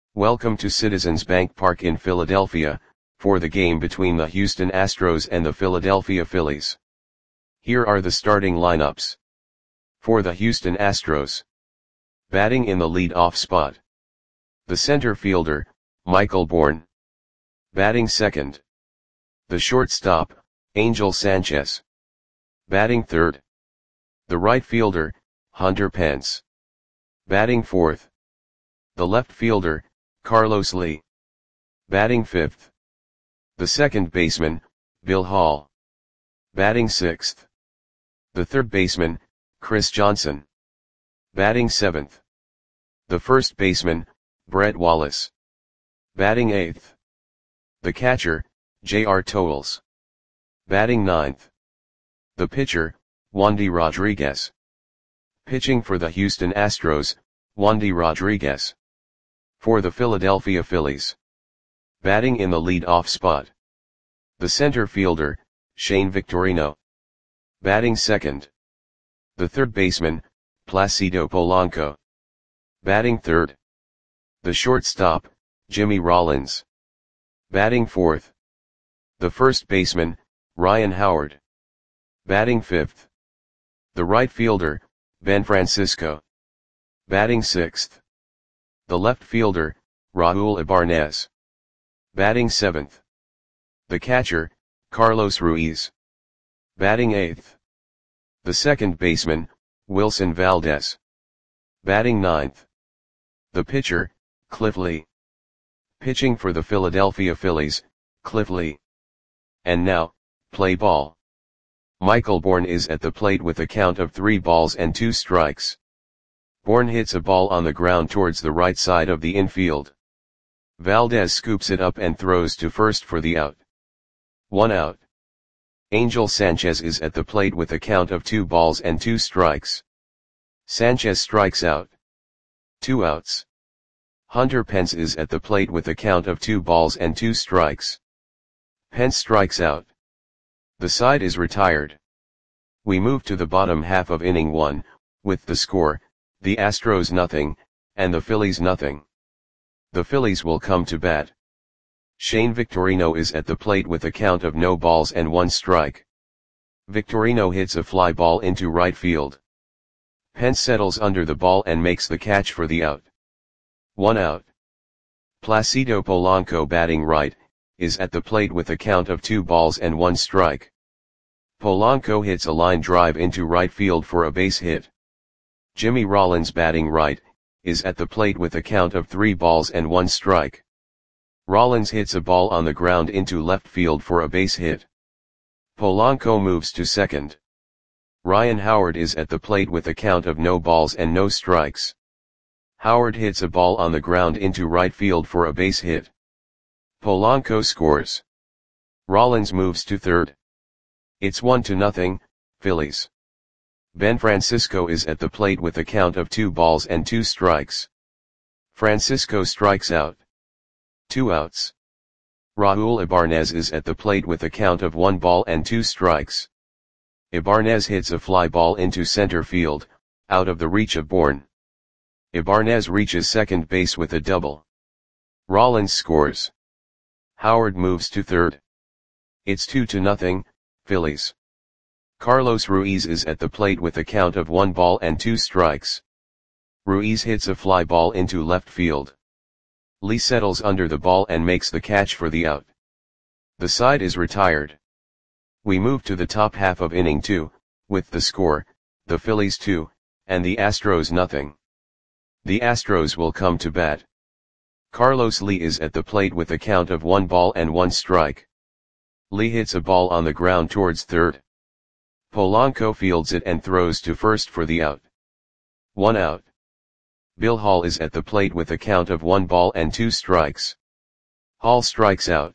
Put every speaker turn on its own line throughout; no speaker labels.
Welcome to Citizens Bank Park in Philadelphia, for the game between the Houston Astros and the Philadelphia Phillies. Here are the starting lineups. For the Houston Astros. Batting in the lead-off spot. The center fielder, Michael Bourn. Batting second. The shortstop, Angel Sanchez. Batting third. The right fielder, Hunter Pence. Batting fourth. The left fielder, Carlos Lee. Batting fifth. The second baseman, Bill Hall. Batting sixth. The third baseman, Chris Johnson. Batting seventh. The first baseman, Brett Wallace. Batting eighth. The catcher, J.R. Towles. Batting ninth. The pitcher, Wandy Rodriguez. Pitching for the Houston Astros, Wandy Rodriguez. For the Philadelphia Phillies. Batting in the lead-off spot. The center fielder, Shane Victorino. Batting second. The third baseman, Placido Polanco. Batting third. The shortstop, Jimmy Rollins. Batting fourth. The first baseman, Ryan Howard. Batting fifth. The right fielder, Ben Francisco. Batting sixth. The left fielder, Raul Ibanez. Batting seventh. The catcher, Carlos Ruiz. Batting eighth. The second baseman, Wilson Valdez. Batting ninth. The pitcher, Cliff Lee. Pitching for the Philadelphia Phillies, Cliff Lee. And now, play ball. Michael Bourn is at the plate with a count of 3 balls and 2 strikes. Bourn hits a ball on the ground towards the right side of the infield. Valdez scoops it up and throws to first for the out. 1 out. Angel Sanchez is at the plate with a count of 2 balls and 2 strikes. Sanchez strikes out. 2 outs. Hunter Pence is at the plate with a count of 2 balls and 2 strikes. Pence strikes out. The side is retired. We move to the bottom half of inning 1, with the score, the Astros nothing, and the Phillies nothing. The Phillies will come to bat. Shane Victorino is at the plate with a count of no balls and 1 strike. Victorino hits a fly ball into right field. Pence settles under the ball and makes the catch for the out. 1 out. Placido Polanco, batting right, is at the plate with a count of 2 balls and 1 strike. Polanco hits a line drive into right field for a base hit. Jimmy Rollins, batting right, is at the plate with a count of 3 balls and 1 strike. Rollins hits a ball on the ground into left field for a base hit. Polanco moves to second. Ryan Howard is at the plate with a count of no balls and no strikes. Howard hits a ball on the ground into right field for a base hit. Polanco scores. Rollins moves to third. It's 1-0, Phillies. Ben Francisco is at the plate with a count of 2 balls and 2 strikes. Francisco strikes out. 2 outs. Raul Ibanez is at the plate with a count of 1 ball and 2 strikes. Ibanez hits a fly ball into center field, out of the reach of Bourn. Ibanez reaches second base with a double. Rollins scores. Howard moves to third. It's 2-0, Phillies. Carlos Ruiz is at the plate with a count of 1 ball and 2 strikes. Ruiz hits a fly ball into left field. Lee settles under the ball and makes the catch for the out. The side is retired. We move to the top half of inning 2, with the score, the Phillies 2, and the Astros nothing. The Astros will come to bat. Carlos Lee is at the plate with a count of 1 ball and 1 strike. Lee hits a ball on the ground towards third. Polanco fields it and throws to first for the out. 1 out. Bill Hall is at the plate with a count of 1 ball and 2 strikes. Hall strikes out.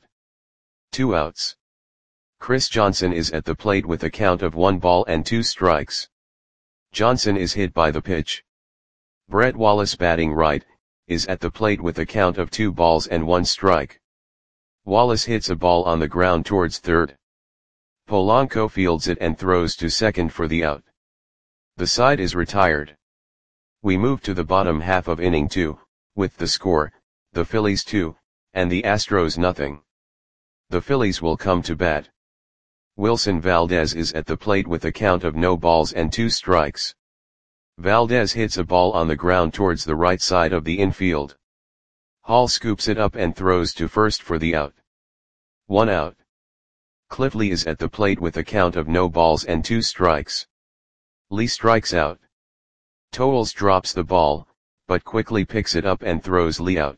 2 outs. Chris Johnson is at the plate with a count of 1 ball and 2 strikes. Johnson is hit by the pitch. Brett Wallace, batting right, is at the plate with a count of 2 balls and 1 strike. Wallace hits a ball on the ground towards third. Polanco fields it and throws to second for the out. The side is retired. We move to the bottom half of inning 2, with the score, the Phillies 2, and the Astros nothing. The Phillies will come to bat. Wilson Valdez is at the plate with a count of no balls and 2 strikes. Valdez hits a ball on the ground towards the right side of the infield. Hall scoops it up and throws to first for the out. 1 out. Cliff Lee is at the plate with a count of no balls and 2 strikes. Lee strikes out. Toles drops the ball, but quickly picks it up and throws Lee out.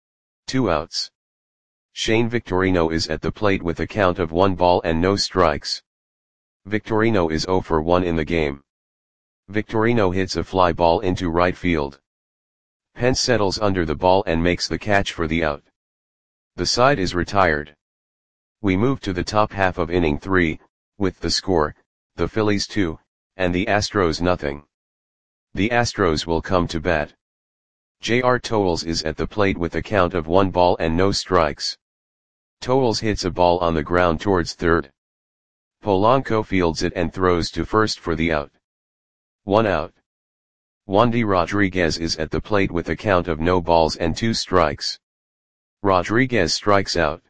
2 outs. Shane Victorino is at the plate with a count of 1 ball and no strikes. Victorino is 0 for 1 in the game. Victorino hits a fly ball into right field. Pence settles under the ball and makes the catch for the out. The side is retired. We move to the top half of inning 3, with the score, the Phillies 2, and the Astros nothing. The Astros will come to bat. J.R. Toles is at the plate with a count of 1 ball and no strikes. Toles hits a ball on the ground towards third. Polanco fields it and throws to first for the out. 1 out. Wandy Rodriguez is at the plate with a count of no balls and 2 strikes. Rodriguez strikes out.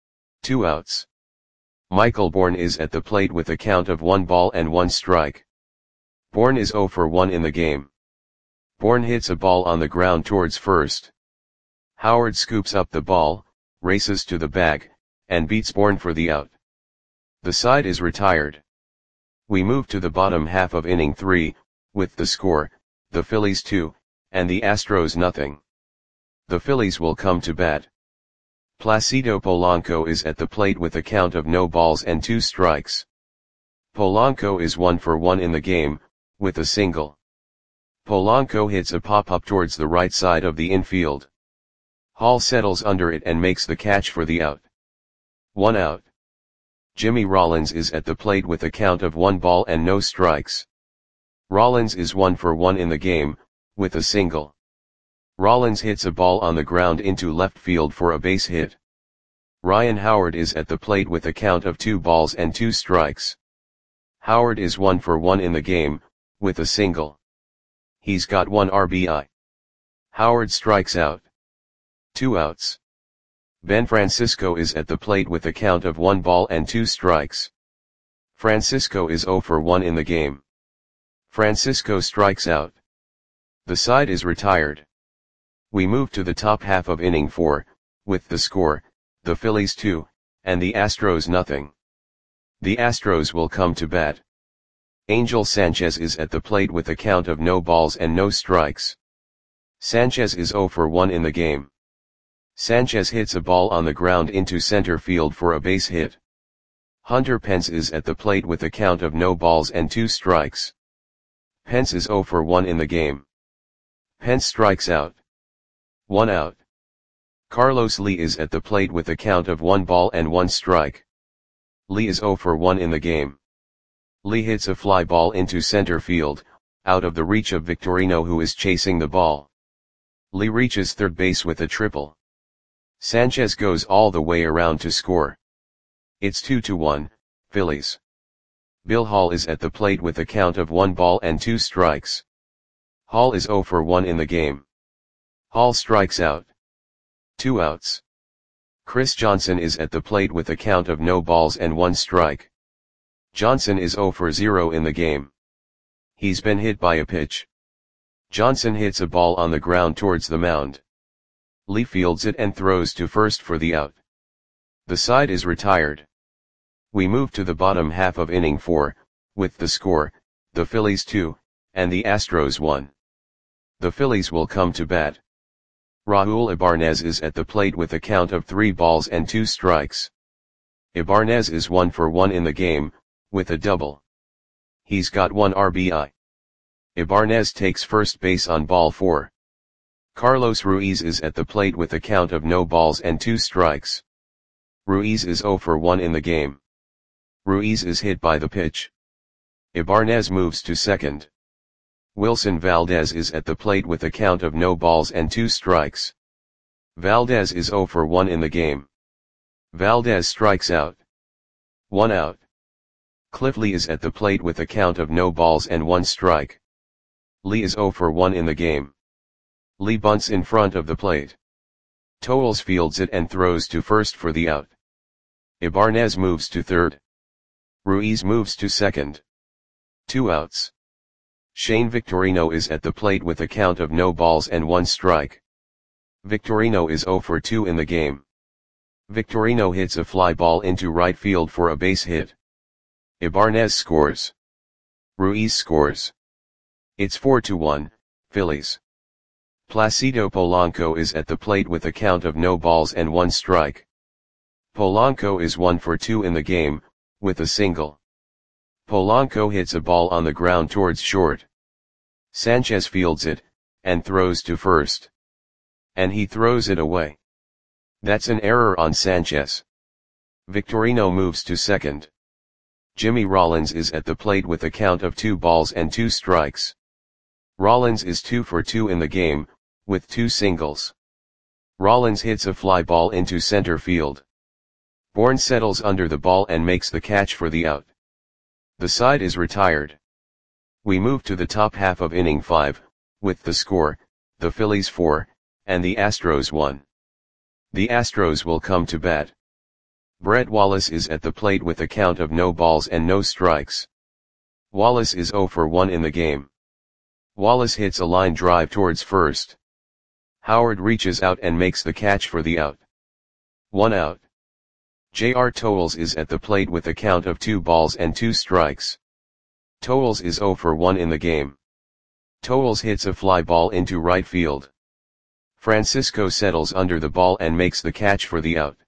2 outs. Michael Bourne is at the plate with a count of 1 ball and 1 strike. Bourne is 0 for 1 in the game. Bourne hits a ball on the ground towards first. Howard scoops up the ball, races to the bag, and beats Bourne for the out. The side is retired. We move to the bottom half of inning 3, with the score, the Phillies 2, and the Astros nothing. The Phillies will come to bat. Placido Polanco is at the plate with a count of no balls and 2 strikes. Polanco is 1 for 1 in the game, with a single. Polanco hits a pop-up towards the right side of the infield. Hall settles under it and makes the catch for the out. 1 out. Jimmy Rollins is at the plate with a count of 1 ball and no strikes. Rollins is 1 for 1 in the game, with a single. Rollins hits a ball on the ground into left field for a base hit. Ryan Howard is at the plate with a count of 2 balls and 2 strikes. Howard is 1 for 1 in the game, with a single. He's got 1 RBI. Howard strikes out. 2 outs. Ben Francisco is at the plate with a count of 1 ball and 2 strikes. Francisco is 0 for 1 in the game. Francisco strikes out. The side is retired. We move to the top half of inning 4, with the score, the Phillies 2, and the Astros nothing. The Astros will come to bat. Angel Sanchez is at the plate with a count of no balls and no strikes. Sanchez is 0 for 1 in the game. Sanchez hits a ball on the ground into center field for a base hit. Hunter Pence is at the plate with a count of no balls and 2 strikes. Pence is 0 for 1 in the game. Pence strikes out. 1 out. Carlos Lee is at the plate with a count of 1 ball and 1 strike. Lee is 0 for 1 in the game. Lee hits a fly ball into center field, out of the reach of Victorino who is chasing the ball. Lee reaches third base with a triple. Sanchez goes all the way around to score. It's 2-1, Phillies. Bill Hall is at the plate with a count of 1 ball and 2 strikes. Hall is 0 for 1 in the game. Hall strikes out. 2 outs. Chris Johnson is at the plate with a count of no balls and 1 strike. Johnson is 0 for 0 in the game. He's been hit by a pitch. Johnson hits a ball on the ground towards the mound. Lee fields it and throws to first for the out. The side is retired. We move to the bottom half of inning 4, with the score, the Phillies 2, and the Astros 1. The Phillies will come to bat. Raul Ibanez is at the plate with a count of 3 balls and 2 strikes. Ibanez is 1 for 1 in the game, with a double. He's got 1 RBI. Ibanez takes first base on ball 4. Carlos Ruiz is at the plate with a count of no balls and 2 strikes. Ruiz is 0 for 1 in the game. Ruiz is hit by the pitch. Ibanez moves to second. Wilson Valdez is at the plate with a count of no balls and 2 strikes. Valdez is 0 for 1 in the game. Valdez strikes out. 1 out. Cliff Lee is at the plate with a count of no balls and 1 strike. Lee is 0 for 1 in the game. Lee bunts in front of the plate. Toles fields it and throws to first for the out. Ibarnez moves to third. Ruiz moves to second. 2 outs. Shane Victorino is at the plate with a count of no balls and 1 strike. Victorino is 0 for 2 in the game. Victorino hits a fly ball into right field for a base hit. Ibarnez scores. Ruiz scores. It's 4-1, Phillies. Placido Polanco is at the plate with a count of no balls and 1 strike. Polanco is 1 for 2 in the game, with a single. Polanco hits a ball on the ground towards short. Sanchez fields it, and throws to first. And he throws it away. That's an error on Sanchez. Victorino moves to second. Jimmy Rollins is at the plate with a count of 2 balls and 2 strikes. Rollins is 2 for 2 in the game, with 2 singles. Rollins hits a fly ball into center field. Bourne settles under the ball and makes the catch for the out. The side is retired. We move to the top half of inning 5, with the score, the Phillies 4, and the Astros 1. The Astros will come to bat. Brett Wallace is at the plate with a count of no balls and no strikes. Wallace is 0 for 1 in the game. Wallace hits a line drive towards first. Howard reaches out and makes the catch for the out. 1 out. J.R. Toles is at the plate with a count of 2 balls and 2 strikes. Toles is 0 for 1 in the game. Toles hits a fly ball into right field. Francisco settles under the ball and makes the catch for the out.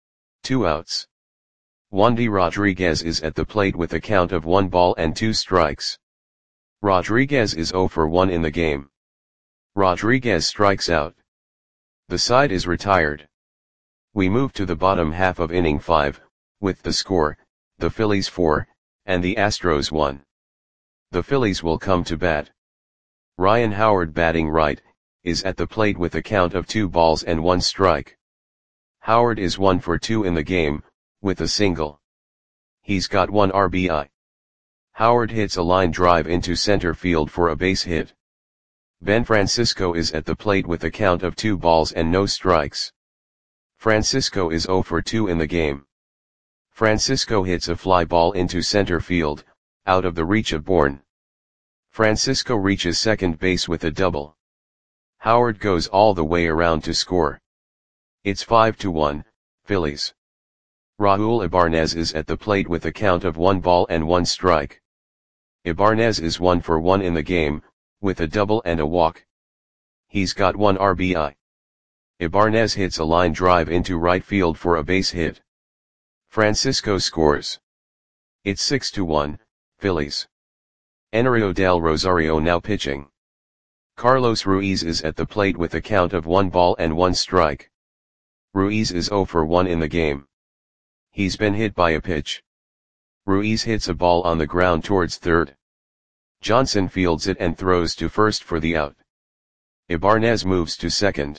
2 outs. Wandy Rodriguez is at the plate with a count of 1 ball and 2 strikes. Rodriguez is 0 for 1 in the game. Rodriguez strikes out. The side is retired. We move to the bottom half of inning 5, with the score, the Phillies 4, and the Astros 1. The Phillies will come to bat. Ryan Howard batting right, is at the plate with a count of 2 balls and 1 strike. Howard is 1 for 2 in the game, with a single. He's got 1 RBI. Howard hits a line drive into center field for a base hit. Ben Francisco is at the plate with a count of 2 balls and no strikes. Francisco is 0 for 2 in the game. Francisco hits a fly ball into center field, out of the reach of Bourne. Francisco reaches second base with a double. Howard goes all the way around to score. It's 5-1, Phillies. Raul Ibarnez is at the plate with a count of 1 ball and 1 strike. Ibarnez is 1 for 1 in the game, with a double and a walk. He's got 1 RBI. Ibarnez hits a line drive into right field for a base hit. Francisco scores. It's 6-1, Phillies. Enerio del Rosario now pitching. Carlos Ruiz is at the plate with a count of 1 ball and 1 strike. Ruiz is 0 for 1 in the game. He's been hit by a pitch. Ruiz hits a ball on the ground towards third. Johnson fields it and throws to first for the out. Ibarnez moves to second.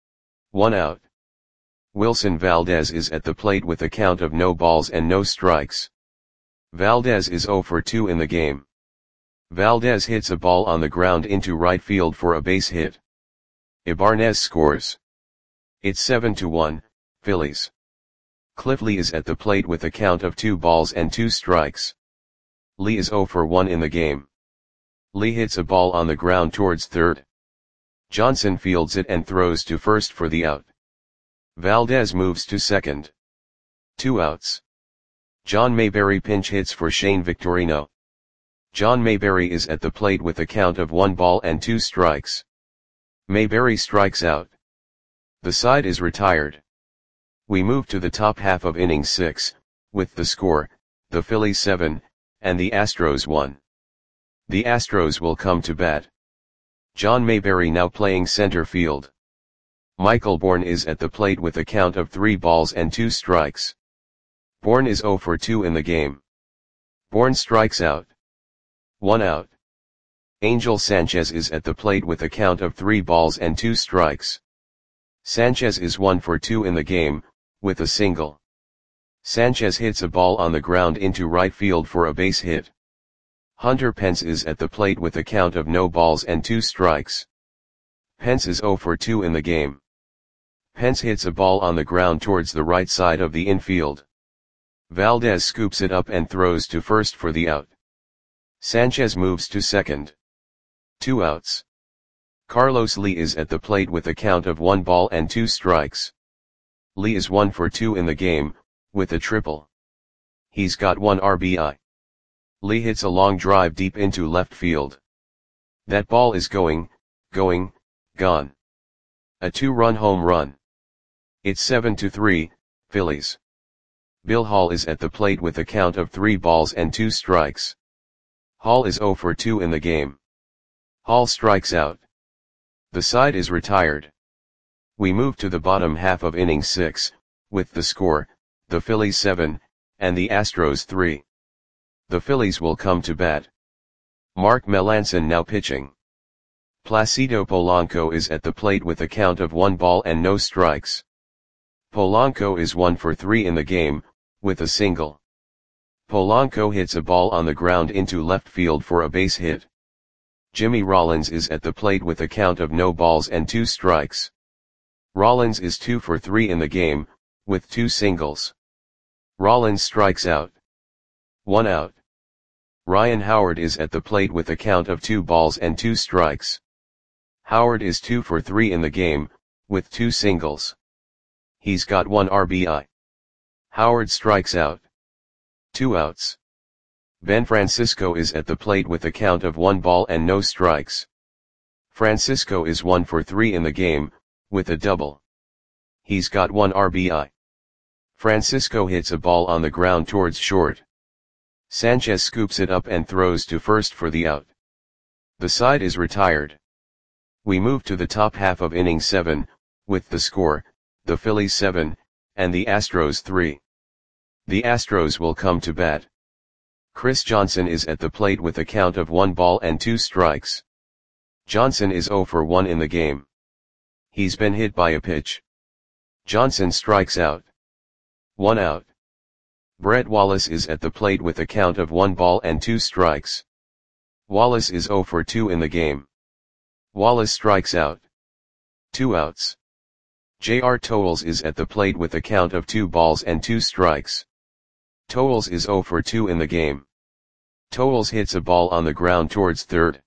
1 out. Wilson Valdez is at the plate with a count of no balls and no strikes. Valdez is 0 for 2 in the game. Valdez hits a ball on the ground into right field for a base hit. Ibarnez scores. It's 7-1, Phillies. Cliff Lee is at the plate with a count of 2 balls and 2 strikes. Lee is 0 for 1 in the game. Lee hits a ball on the ground towards third. Johnson fields it and throws to first for the out. Valdez moves to second. 2 outs. John Mayberry pinch hits for Shane Victorino. John Mayberry is at the plate with a count of 1 ball and 2 strikes. Mayberry strikes out. The side is retired. We move to the top half of inning 6, with the score, the Phillies 7, and the Astros 1. The Astros will come to bat. John Mayberry now playing center field. Michael Bourne is at the plate with a count of 3 balls and 2 strikes. Bourne is 0 for 2 in the game. Bourne strikes out. 1 out. Angel Sanchez is at the plate with a count of 3 balls and 2 strikes. Sanchez is 1 for 2 in the game, with a single. Sanchez hits a ball on the ground into right field for a base hit. Hunter Pence is at the plate with a count of no balls and 2 strikes. Pence is 0 for 2 in the game. Pence hits a ball on the ground towards the right side of the infield. Valdez scoops it up and throws to first for the out. Sanchez moves to second. 2 outs. Carlos Lee is at the plate with a count of 1 ball and 2 strikes. Lee is 1 for 2 in the game, with a triple. He's got 1 RBI. Lee hits a long drive deep into left field. That ball is gone. A 2-run home run. It's 7-3, Phillies. Bill Hall is at the plate with a count of 3 balls and 2 strikes. Hall is 0 for 2 in the game. Hall strikes out. The side is retired. We move to the bottom half of inning 6, with the score, the Phillies 7, and the Astros 3. The Phillies will come to bat. Mark Melancon now pitching. Placido Polanco is at the plate with a count of 1 ball and no strikes. Polanco is 1 for 3 in the game, with a single. Polanco hits a ball on the ground into left field for a base hit. Jimmy Rollins is at the plate with a count of no balls and 2 strikes. Rollins is 2 for 3 in the game, with 2 singles. Rollins strikes out. 1 out. Ryan Howard is at the plate with a count of 2 balls and 2 strikes. Howard is 2 for 3 in the game, with 2 singles. He's got 1 RBI. Howard strikes out. 2 outs. Ben Francisco is at the plate with a count of 1 ball and no strikes. Francisco is 1 for 3 in the game, with a double. He's got 1 RBI. Francisco hits a ball on the ground towards short. Sanchez scoops it up and throws to first for the out. The side is retired. We move to the top half of inning 7, with the score, the Phillies 7, and the Astros 3. The Astros will come to bat. Chris Johnson is at the plate with a count of 1 ball and 2 strikes. Johnson is 0 for 1 in the game. He's been hit by a pitch. Johnson strikes out. 1 out. Brett Wallace is at the plate with a count of 1 ball and 2 strikes. Wallace is 0 for 2 in the game. Wallace strikes out. 2 outs. J.R. Towles is at the plate with a count of 2 balls and 2 strikes. Towles is 0 for 2 in the game. Towles hits a ball on the ground towards third.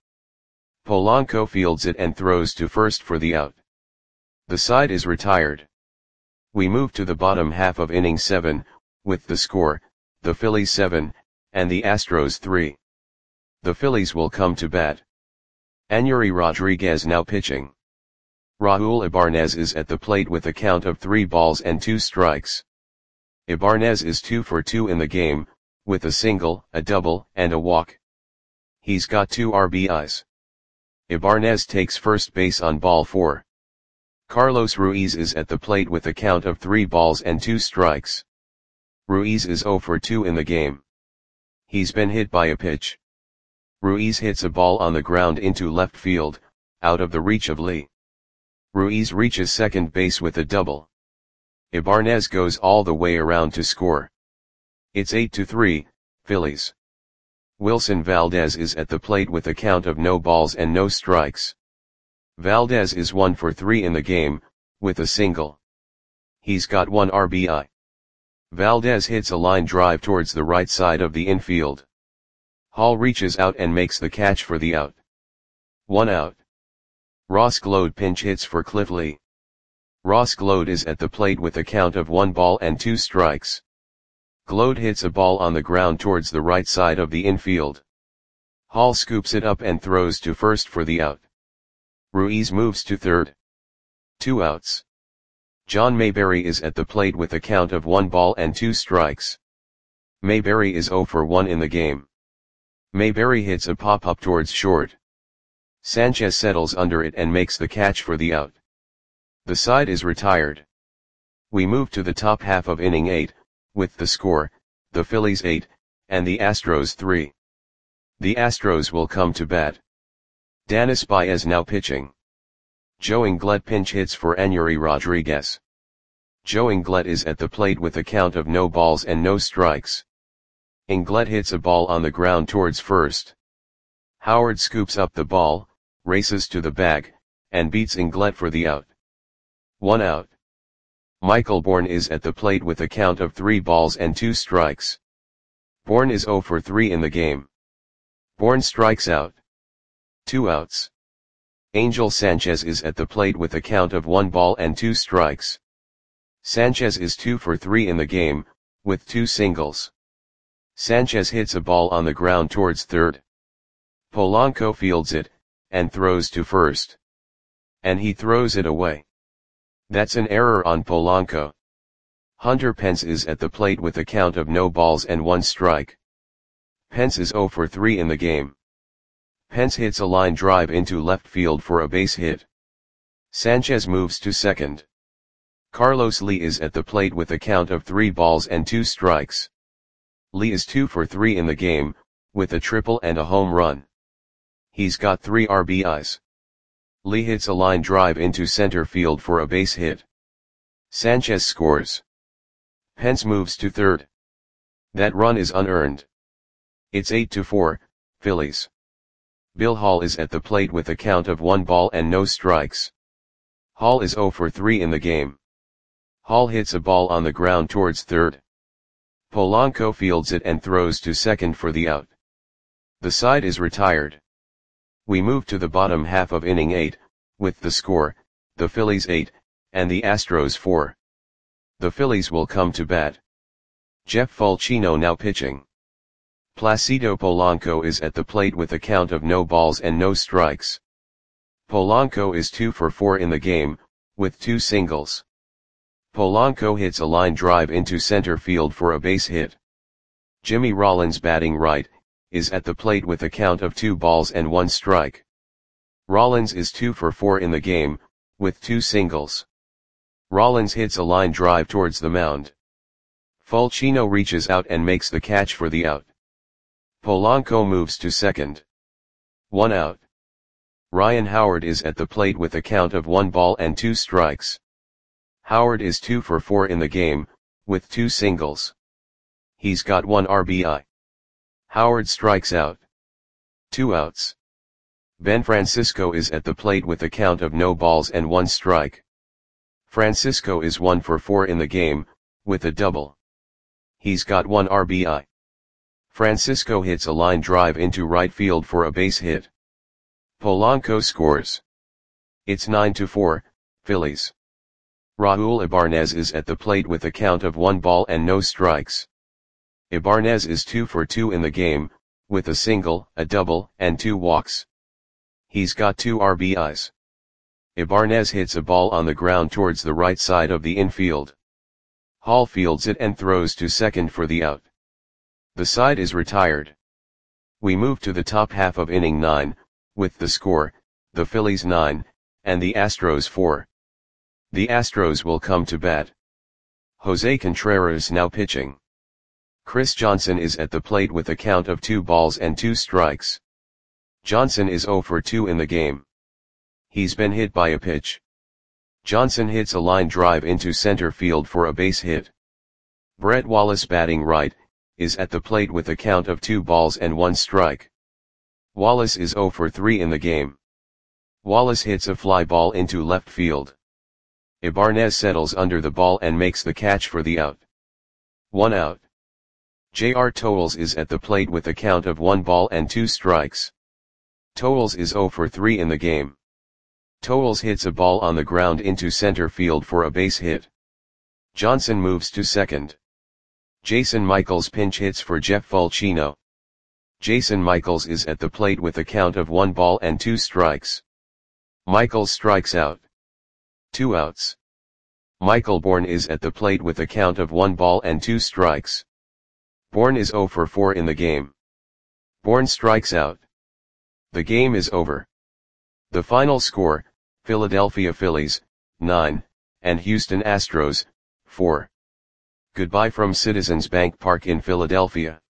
Polanco fields it and throws to first for the out. The side is retired. We move to the bottom half of inning 7, with the score, the Phillies 7, and the Astros 3. The Phillies will come to bat. Anury Rodriguez now pitching. Raul Ibanez is at the plate with a count of 3 balls and 2 strikes. Ibanez is 2 for 2 in the game, with a single, a double, and a walk. He's got 2 RBIs. Ibanez takes first base on ball 4. Carlos Ruiz is at the plate with a count of 3 balls and 2 strikes. Ruiz is 0 for 2 in the game. He's been hit by a pitch. Ruiz hits a ball on the ground into left field, out of the reach of Lee. Ruiz reaches second base with a double. Ibanez goes all the way around to score. It's 8-3, Phillies. Wilson Valdez is at the plate with a count of no balls and no strikes. Valdez is 1 for 3 in the game, with a single. He's got 1 RBI. Valdez hits a line drive towards the right side of the infield. Hall reaches out and makes the catch for the out. 1 out. Ross Gload pinch hits for Cliff Lee. Ross Gload is at the plate with a count of 1 ball and 2 strikes. Gload hits a ball on the ground towards the right side of the infield. Hall scoops it up and throws to first for the out. Ruiz moves to third. 2 outs. John Mayberry is at the plate with a count of 1 ball and 2 strikes. Mayberry is 0 for 1 in the game. Mayberry hits a pop-up towards short. Sanchez settles under it and makes the catch for the out. The side is retired. We move to the top half of inning 8, with the score, the Phillies 8, and the Astros 3. The Astros will come to bat. Danis Baez now pitching. Joe Inglet pinch hits for Anury Rodriguez. Joe Inglet is at the plate with a count of no balls and no strikes. Inglet hits a ball on the ground towards first. Howard scoops up the ball, races to the bag, and beats Inglet for the out. 1 out. Michael Bourne is at the plate with a count of 3 balls and 2 strikes. Bourne is 0 for 3 in the game. Bourne strikes out. 2 outs. Angel Sanchez is at the plate with a count of 1 ball and 2 strikes. Sanchez is 2 for 3 in the game, with 2 singles. Sanchez hits a ball on the ground towards third. Polanco fields it, and throws to first. And he throws it away. That's an error on Polanco. Hunter Pence is at the plate with a count of no balls and 1 strike. Pence is 0 for 3 in the game. Pence hits a line drive into left field for a base hit. Sanchez moves to second. Carlos Lee is at the plate with a count of 3 balls and 2 strikes. Lee is 2 for 3 in the game, with a triple and a home run. He's got 3 RBIs. Lee hits a line drive into center field for a base hit. Sanchez scores. Pence moves to third. That run is unearned. It's 8-4, Phillies. Bill Hall is at the plate with a count of 1 ball and no strikes. Hall is 0 for 3 in the game. Hall hits a ball on the ground towards third. Polanco fields it and throws to second for the out. The side is retired. We move to the bottom half of inning 8, with the score, the Phillies 8, and the Astros 4. The Phillies will come to bat. Jeff Fulchino now pitching. Placido Polanco is at the plate with a count of no balls and no strikes. Polanco is 2 for 4 in the game, with 2 singles. Polanco hits a line drive into center field for a base hit. Jimmy Rollins batting right, is at the plate with a count of 2 balls and 1 strike. Rollins is 2 for 4 in the game, with 2 singles. Rollins hits a line drive towards the mound. Fulchino reaches out and makes the catch for the out. Polanco moves to second. 1 out. Ryan Howard is at the plate with a count of 1 ball and 2 strikes. Howard is 2 for 4 in the game, with 2 singles. He's got 1 RBI. Howard strikes out. 2 outs. Ben Francisco is at the plate with a count of no balls and 1 strike. Francisco is 1 for 4 in the game, with a double. He's got 1 RBI. Francisco hits a line drive into right field for a base hit. Polanco scores. It's 9-4, Phillies. Raul Ibanez is at the plate with a count of 1 ball and no strikes. Ibanez is 2 for 2 in the game, with a single, a double, and 2 walks. He's got 2 RBIs. Ibanez hits a ball on the ground towards the right side of the infield. Hall fields it and throws to second for the out. The side is retired. We move to the top half of inning 9, with the score, the Phillies 9, and the Astros 4. The Astros will come to bat. Jose Contreras now pitching. Chris Johnson is at the plate with a count of 2 balls and 2 strikes. Johnson is 0 for 2 in the game. He's been hit by a pitch. Johnson hits a line drive into center field for a base hit. Brett Wallace batting right, is at the plate with a count of 2 balls and 1 strike. Wallace is 0 for 3 in the game. Wallace hits a fly ball into left field. Ibanez settles under the ball and makes the catch for the out. 1 out. J.R. Towles is at the plate with a count of 1 ball and 2 strikes. Towles is 0 for 3 in the game. Towles hits a ball on the ground into center field for a base hit. Johnson moves to second. Jason Michaels pinch hits for Jeff Fulchino. Jason Michaels is at the plate with a count of 1 ball and 2 strikes. Michaels strikes out. 2 outs. Michael Bourne is at the plate with a count of 1 ball and 2 strikes. Bourne is 0 for 4 in the game. Bourne strikes out. The game is over. The final score, Philadelphia Phillies, 9, and Houston Astros, 4. Goodbye from Citizens Bank Park in Philadelphia.